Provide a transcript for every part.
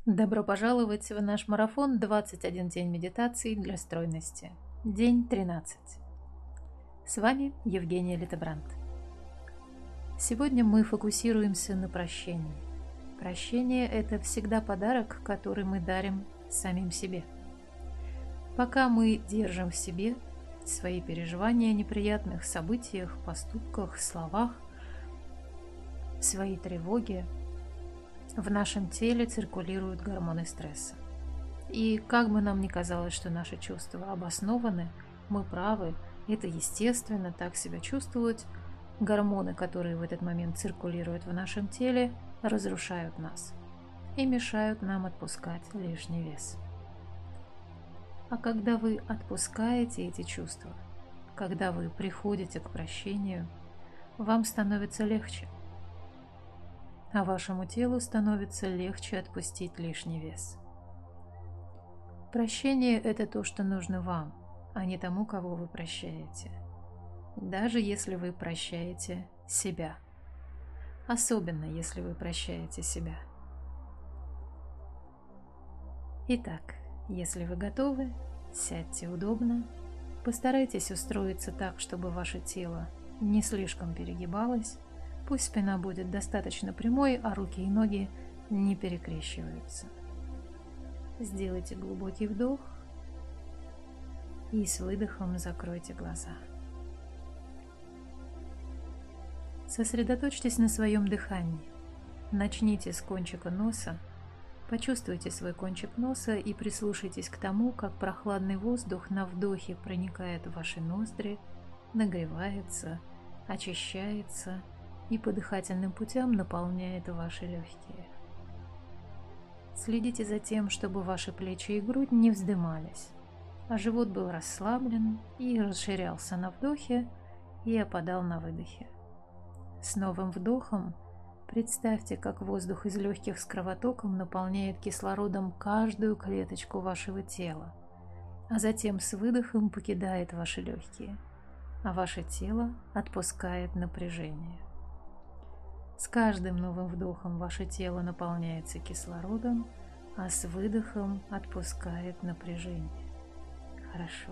Добро пожаловать в наш марафон «21 день медитации для стройности». День 13. С вами Евгения Литебрант. Сегодня мы фокусируемся на прощении. Прощение – это всегда подарок, который мы дарим самим себе. Пока мы держим в себе свои переживания о неприятных событиях, поступках, словах, свои тревоги, в нашем теле циркулируют гормоны стресса. И как бы нам ни казалось, что наши чувства обоснованы, мы правы, это естественно так себя чувствовать, гормоны, которые в этот момент циркулируют в нашем теле, разрушают нас и мешают нам отпускать лишний вес. А когда вы отпускаете эти чувства, когда вы приходите к прощению, вам становится легче, а вашему телу становится легче отпустить лишний вес. Прощение – это то, что нужно вам, а не тому, кого вы прощаете. Даже если вы прощаете себя. Особенно, если вы прощаете себя. Итак, если вы готовы, сядьте удобно, постарайтесь устроиться так, чтобы ваше тело не слишком перегибалось, пусть спина будет достаточно прямой, а руки и ноги не перекрещиваются. Сделайте глубокий вдох и с выдохом закройте глаза. Сосредоточьтесь на своем дыхании. Начните с кончика носа, почувствуйте свой кончик носа и прислушайтесь к тому, как прохладный воздух на вдохе проникает в ваши ноздри, нагревается, очищается и по дыхательным путям наполняет ваши легкие. Следите за тем, чтобы ваши плечи и грудь не вздымались, а живот был расслаблен и расширялся на вдохе и опадал на выдохе. С новым вдохом представьте, как воздух из легких с кровотоком наполняет кислородом каждую клеточку вашего тела, а затем с выдохом покидает ваши легкие, а ваше тело отпускает напряжение. С каждым новым вдохом ваше тело наполняется кислородом, а с выдохом отпускает напряжение. Хорошо.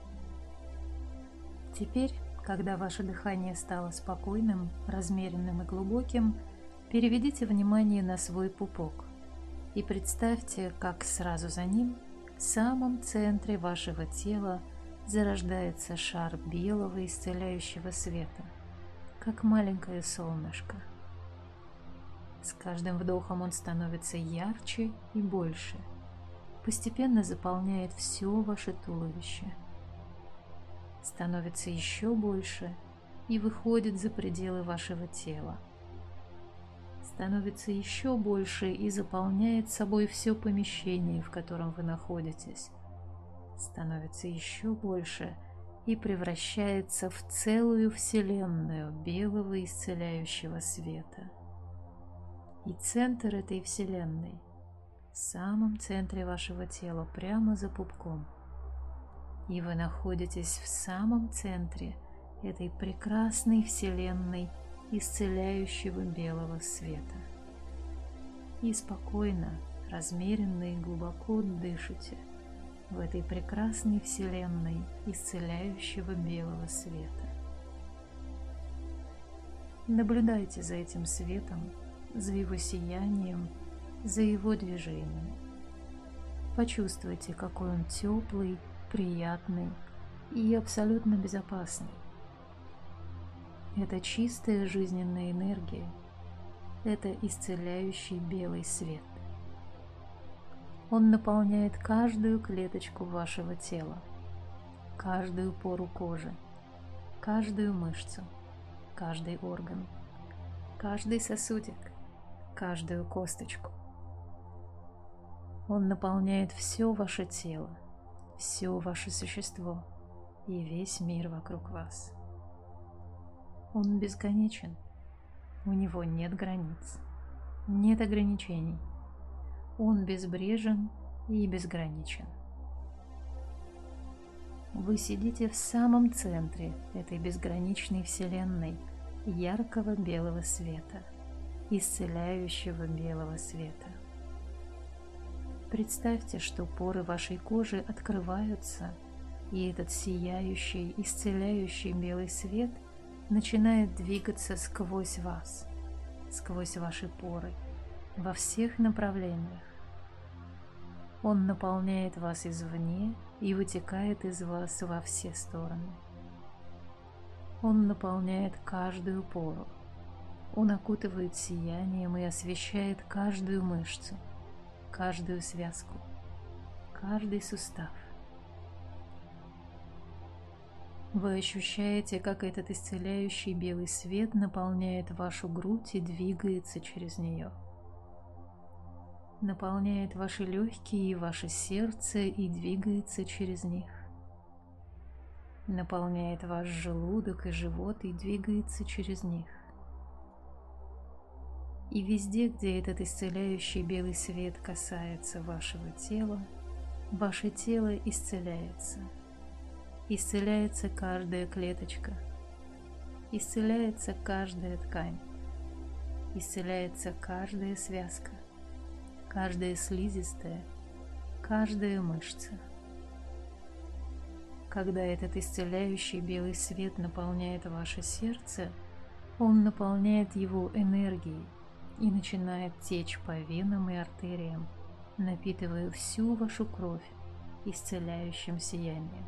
Теперь, когда ваше дыхание стало спокойным, размеренным и глубоким, переведите внимание на свой пупок и представьте, как сразу за ним, в самом центре вашего тела, зарождается шар белого исцеляющего света, как маленькое солнышко. С каждым вдохом он становится ярче и больше, постепенно заполняет все ваше туловище, становится еще больше и выходит за пределы вашего тела, становится еще больше и заполняет собой все помещение, в котором вы находитесь, становится еще больше и превращается в целую вселенную белого исцеляющего света. И центр этой вселенной в самом центре вашего тела, прямо за пупком. И вы находитесь в самом центре этой прекрасной вселенной исцеляющего белого света. И спокойно, размеренно и глубоко дышите в этой прекрасной вселенной исцеляющего белого света. Наблюдайте за этим светом, за его сиянием, за его движением. Почувствуйте, какой он теплый, приятный и абсолютно безопасный. Это чистая жизненная энергия, это исцеляющий белый свет. Он наполняет каждую клеточку вашего тела, каждую пору кожи, каждую мышцу, каждый орган, каждый сосудик, каждую косточку. Он наполняет все ваше тело, все ваше существо и весь мир вокруг вас. Он бесконечен, у него нет границ, нет ограничений. Он безбрежен и безграничен. Вы сидите в самом центре этой безграничной вселенной яркого белого света, исцеляющего белого света. Представьте, что поры вашей кожи открываются, и этот сияющий, исцеляющий белый свет начинает двигаться сквозь вас, сквозь ваши поры, во всех направлениях. Он наполняет вас извне и вытекает из вас во все стороны. Он наполняет каждую пору. Он окутывает сиянием и освещает каждую мышцу, каждую связку, каждый сустав. Вы ощущаете, как этот исцеляющий белый свет наполняет вашу грудь и двигается через нее. Наполняет ваши легкие и ваше сердце и двигается через них. Наполняет ваш желудок и живот и двигается через них. И везде, где этот исцеляющий белый свет касается вашего тела, ваше тело исцеляется. Исцеляется каждая клеточка. Исцеляется каждая ткань. Исцеляется каждая связка. Каждая слизистая, каждая мышца. Когда этот исцеляющий белый свет наполняет ваше сердце, он наполняет его энергией и начинает течь по венам и артериям, напитывая всю вашу кровь исцеляющим сиянием.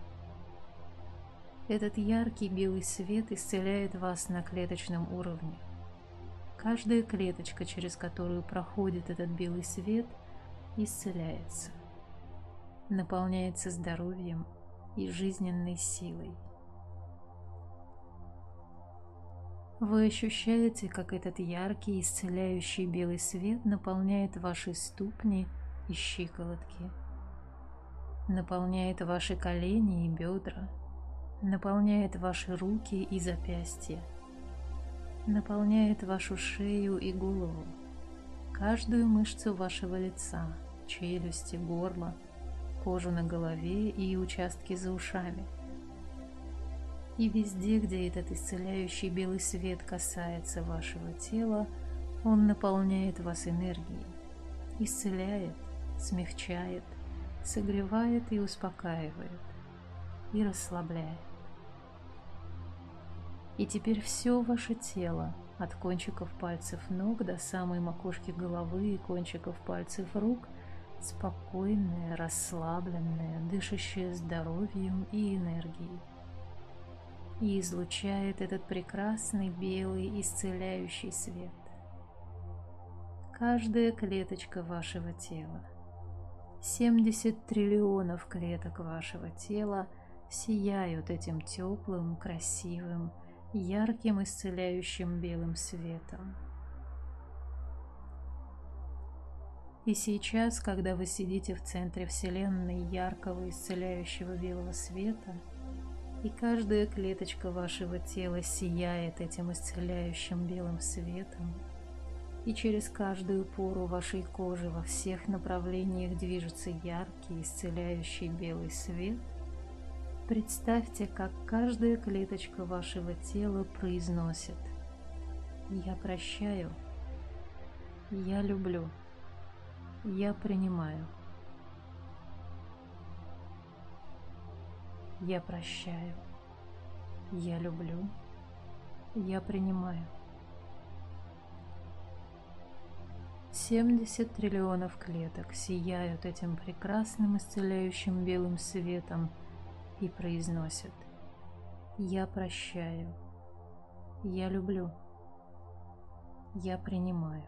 Этот яркий белый свет исцеляет вас на клеточном уровне. Каждая клеточка, через которую проходит этот белый свет, исцеляется, наполняется здоровьем и жизненной силой. Вы ощущаете, как этот яркий, исцеляющий белый свет наполняет ваши ступни и щиколотки, наполняет ваши колени и бедра, наполняет ваши руки и запястья, наполняет вашу шею и голову, каждую мышцу вашего лица, челюсти, горла, кожу на голове и участки за ушами. И везде, где этот исцеляющий белый свет касается вашего тела, он наполняет вас энергией, исцеляет, смягчает, согревает и успокаивает, и расслабляет. И теперь все ваше тело, от кончиков пальцев ног до самой макушки головы и кончиков пальцев рук, спокойное, расслабленное, дышащее здоровьем и энергией. И излучает этот прекрасный белый исцеляющий свет. Каждая клеточка вашего тела, 70 триллионов клеток вашего тела сияют этим теплым, красивым, ярким исцеляющим белым светом. И сейчас, когда вы сидите в центре Вселенной яркого исцеляющего белого света, и каждая клеточка вашего тела сияет этим исцеляющим белым светом, и через каждую пору вашей кожи во всех направлениях движется яркий исцеляющий белый свет, представьте, как каждая клеточка вашего тела произносит: «Я прощаю, я люблю, я принимаю, я прощаю, я люблю, я принимаю». 70 триллионов клеток сияют этим прекрасным исцеляющим белым светом и произносят: «Я прощаю, я люблю, я принимаю,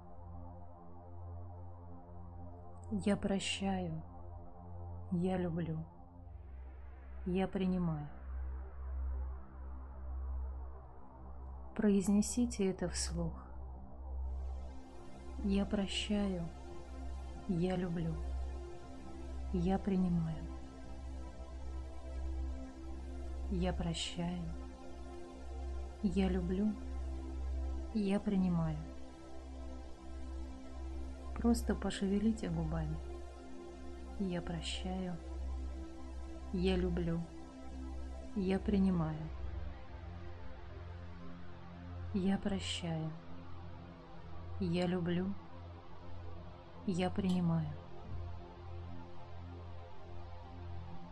я прощаю, я люблю, я принимаю». Произнесите это вслух. Я прощаю, я люблю, я принимаю. Я прощаю, я люблю, я принимаю. Просто пошевелите губами. Я прощаю, я люблю, я принимаю. Я прощаю, я люблю, я принимаю.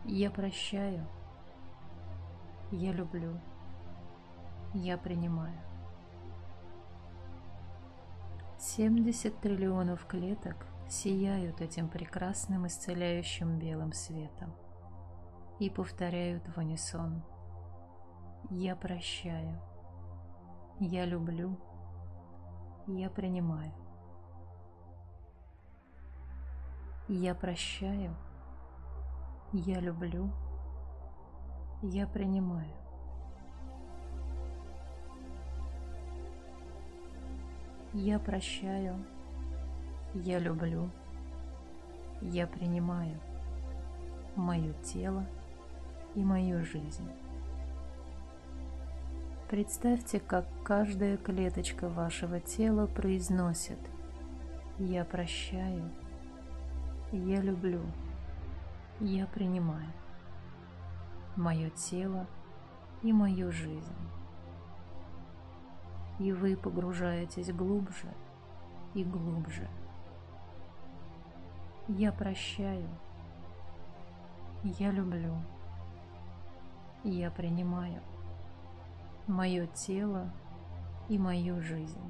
Я прощаю. Я люблю. Я принимаю. 70 триллионов клеток сияют этим прекрасным исцеляющим белым светом и повторяют в унисон: я прощаю. Я люблю. Я принимаю. Я прощаю. Я люблю. Я принимаю. Я прощаю. Я люблю. Я принимаю мое тело и мою жизнь. Представьте, как каждая клеточка вашего тела произносит: я прощаю. Я люблю. Я принимаю мое тело и мою жизнь. И вы погружаетесь глубже и глубже. Я прощаю. Я люблю. Я принимаю мое тело и мою жизнь.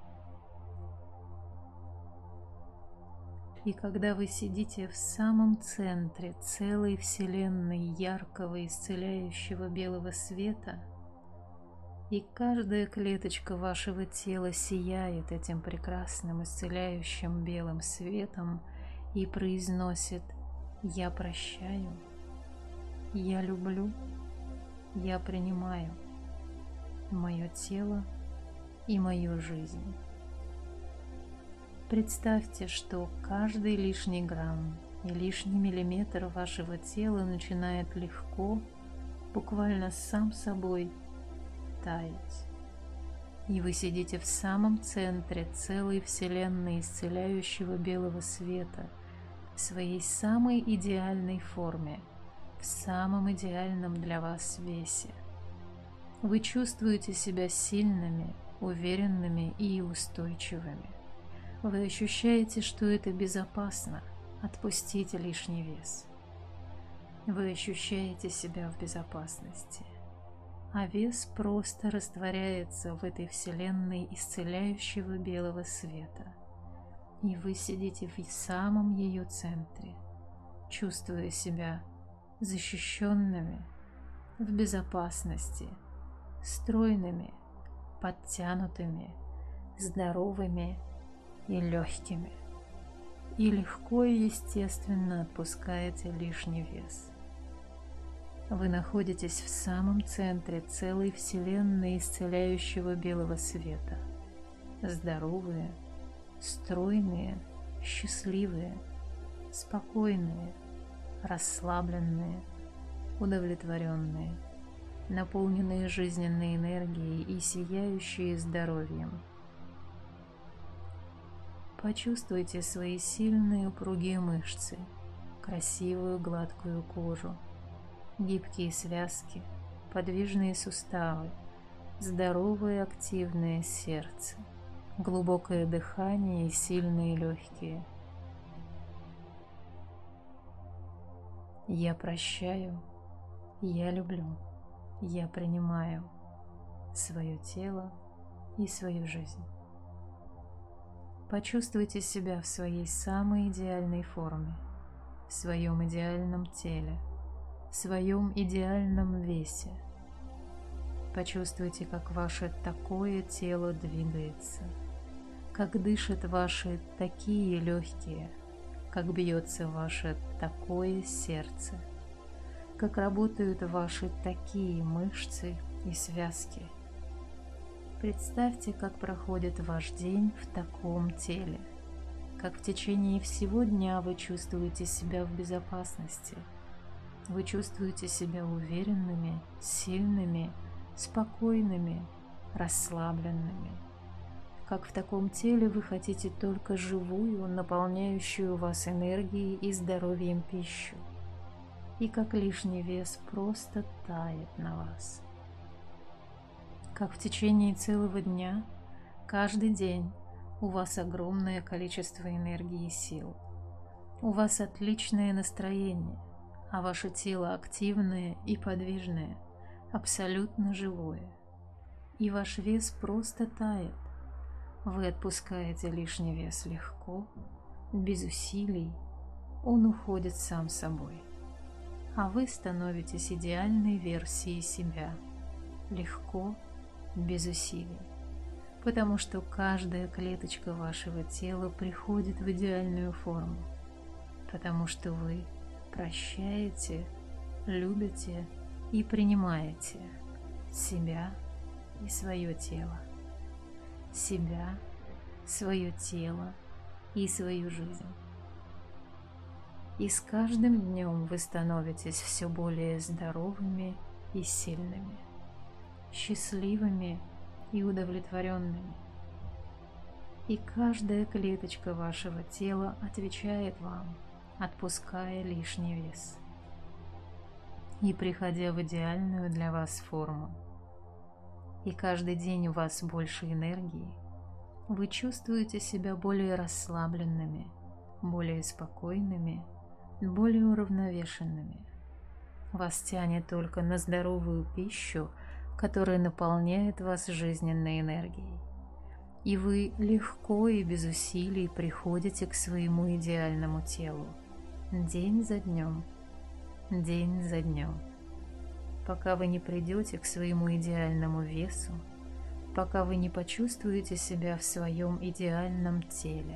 И когда вы сидите в самом центре целой вселенной яркого исцеляющего белого света, и каждая клеточка вашего тела сияет этим прекрасным исцеляющим белым светом и произносит: я прощаю, я люблю, я принимаю мое тело и мою жизнь. Представьте, что каждый лишний грамм и лишний миллиметр вашего тела начинает легко, буквально сам собой, таять. И вы сидите в самом центре целой вселенной исцеляющего белого света, в своей самой идеальной форме, в самом идеальном для вас весе. Вы чувствуете себя сильными, уверенными и устойчивыми. Вы ощущаете, что это безопасно отпустить лишний вес. Вы ощущаете себя в безопасности, а вес просто растворяется в этой вселенной исцеляющего белого света. И вы сидите в самом ее центре, чувствуя себя защищенными, в безопасности, стройными, подтянутыми, здоровыми и легкими. И легко и естественно отпускаете лишний вес. Вы находитесь в самом центре целой вселенной исцеляющего белого света. Здоровые, стройные, счастливые, спокойные, расслабленные, удовлетворенные, наполненные жизненной энергией и сияющие здоровьем. Почувствуйте свои сильные упругие мышцы, красивую гладкую кожу, гибкие связки, подвижные суставы, здоровое активное сердце, глубокое дыхание и сильные легкие. Я прощаю, я люблю, я принимаю свое тело и свою жизнь. Почувствуйте себя в своей самой идеальной форме, в своем идеальном теле, в своем идеальном весе. Почувствуйте, как ваше такое тело двигается, как дышат ваши такие легкие, как бьется ваше такое сердце, как работают ваши такие мышцы и связки. Представьте, как проходит ваш день в таком теле, как в течение всего дня вы чувствуете себя в безопасности. Вы чувствуете себя уверенными, сильными, спокойными, расслабленными. Как в таком теле вы хотите только живую, наполняющую вас энергией и здоровьем пищу. И как лишний вес просто тает на вас. Как в течение целого дня, каждый день у вас огромное количество энергии и сил. У вас отличное настроение, а ваше тело активное и подвижное, абсолютно живое. И ваш вес просто тает. Вы отпускаете лишний вес легко, без усилий, он уходит сам собой. А вы становитесь идеальной версией себя, легко, без усилий. Потому что каждая клеточка вашего тела приходит в идеальную форму. Потому что вы прощаете, любите и принимаете себя и свое тело. Себя, свое тело и свою жизнь. И с каждым днем вы становитесь все более здоровыми и сильными, счастливыми и удовлетворенными. И каждая клеточка вашего тела отвечает вам, отпуская лишний вес и приходя в идеальную для вас форму. И каждый день у вас больше энергии, вы чувствуете себя более расслабленными, более спокойными, более уравновешенными. Вас тянет только на здоровую пищу, которая наполняет вас жизненной энергией. И вы легко и без усилий приходите к своему идеальному телу, день за днем, пока вы не придете к своему идеальному весу, пока вы не почувствуете себя в своем идеальном теле.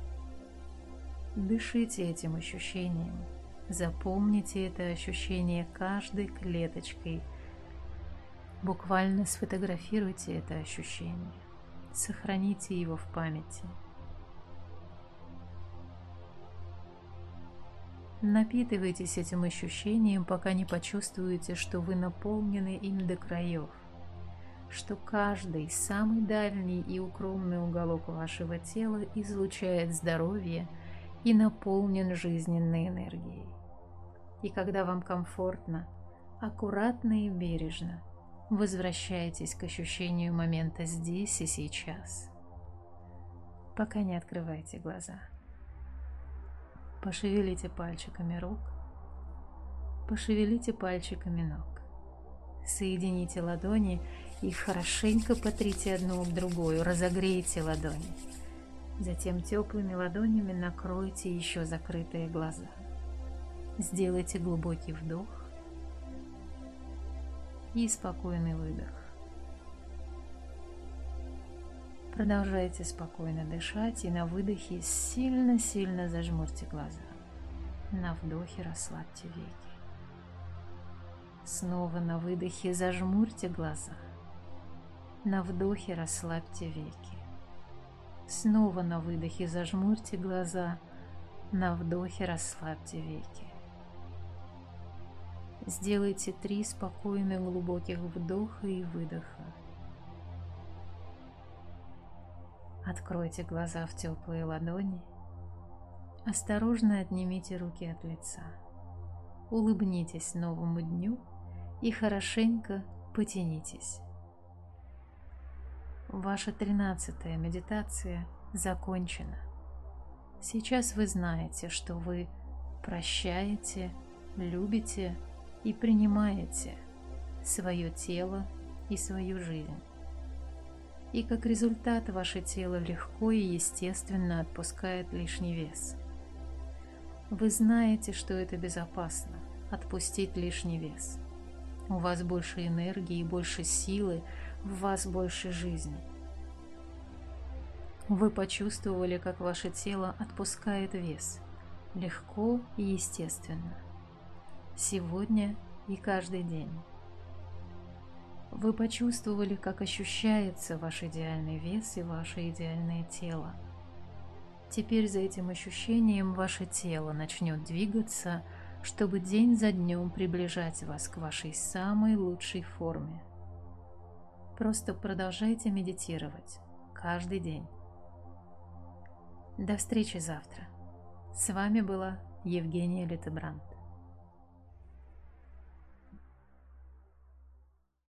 Дышите этим ощущением, запомните это ощущение каждой клеточкой, буквально сфотографируйте это ощущение, сохраните его в памяти. Напитывайтесь этим ощущением, пока не почувствуете, что вы наполнены им до краев, что каждый самый дальний и укромный уголок вашего тела излучает здоровье и наполнен жизненной энергией. И когда вам комфортно, аккуратно и бережно возвращайтесь к ощущению момента здесь и сейчас, пока не открывайте глаза. Пошевелите пальчиками рук, пошевелите пальчиками ног. Соедините ладони и хорошенько потрите одну об другую, разогрейте ладони. Затем теплыми ладонями накройте еще закрытые глаза. Сделайте глубокий вдох и спокойный выдох. Продолжайте спокойно дышать и на выдохе сильно-сильно зажмурьте глаза. На вдохе расслабьте веки. Снова на выдохе зажмурьте глаза. На вдохе расслабьте веки. Снова на выдохе зажмурьте глаза. На вдохе расслабьте веки. Сделайте 3 спокойных глубоких вдоха и выдоха. Откройте глаза в теплые ладони. Осторожно отнимите руки от лица. Улыбнитесь новому дню и хорошенько потянитесь. Ваша 13-я медитация закончена. Сейчас вы знаете, что вы прощаете, любите и принимаете свое тело и свою жизнь. И как результат ваше тело легко и естественно отпускает лишний вес. Вы знаете, что это безопасно – отпустить лишний вес. У вас больше энергии, больше силы, в вас больше жизни. Вы почувствовали, как ваше тело отпускает вес, легко и естественно. Сегодня и каждый день. Вы почувствовали, как ощущается ваш идеальный вес и ваше идеальное тело. Теперь за этим ощущением ваше тело начнет двигаться, чтобы день за днем приближать вас к вашей самой лучшей форме. Просто продолжайте медитировать каждый день. До встречи завтра. С вами была Евгения Литебрант.